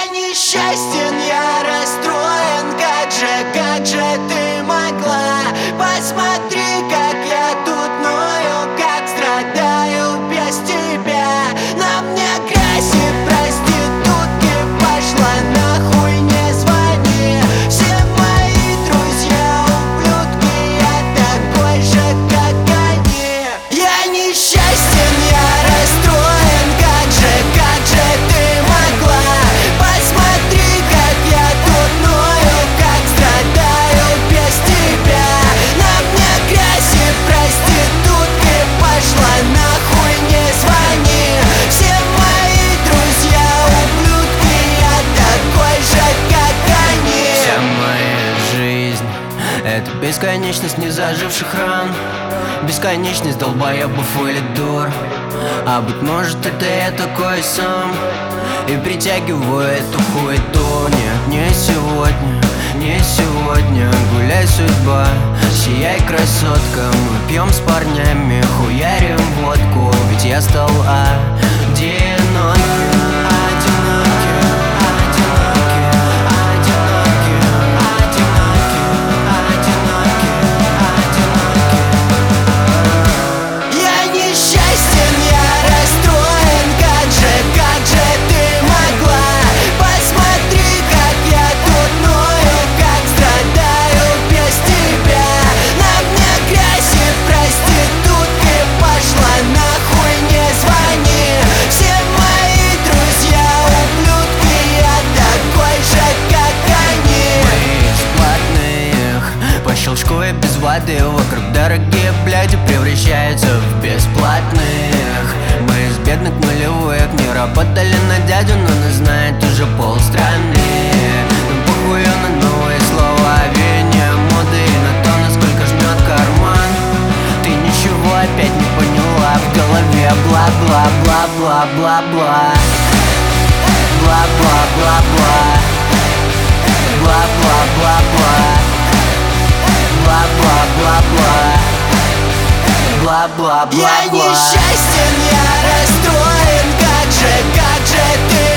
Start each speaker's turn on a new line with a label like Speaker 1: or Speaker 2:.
Speaker 1: несчастен, я расстроен. Как же ты могла? Посмотри, как я тут ною, как страдаю без тебя. На мне грязь и проститутки, пошла нахуй, не звони. Все мои друзья ублюдки, я такой же, как они. Я несчастен, я расстроен. Как же ты могла? Посмотри, как я тут ною, как страдаю без тебя. На мне грязь и проститутки, пошла нахуй, не звони. Все мои друзья ублюдки, я такой же, как они.
Speaker 2: Вся моя жизнь — это бесконечность незаживших ран, бесконечность долбоебов или дур. А быть может, это я такой сам и притягиваю эту хуету. Нет, не сегодня, не сегодня. Гуляй, судьба, сияй, красотка. Мы пьем с парнями, хуярим водку. Ведь я стал одиноким.
Speaker 1: Я несчастен, я расстроен. Как же ты могла? Посмотри, как я тут ною, как страдаю без тебя. На мне грязь и проститутки, пошла нахуй, не звони. Все мои друзья ублюдки, я такой же, как они.
Speaker 2: Бесплатных по щелчку и без воды. Вокруг дорогие бляди превращаются в бесплатных. Мы из бедных нулевых не работали на дядю, но нас знает уже полстраны. Нам похуй на новые слова, веяние моды и на то, насколько жмет карман. Ты ничего опять не поняла, в голове бла-бла-бла-бла-бла-бла. Бла-бла-бла-бла. Бла-бла-бла-бла. Бла-бла-бла-бла. Бла-бла-бла-бла.
Speaker 1: Я несчастен, я расстроен. Как же ты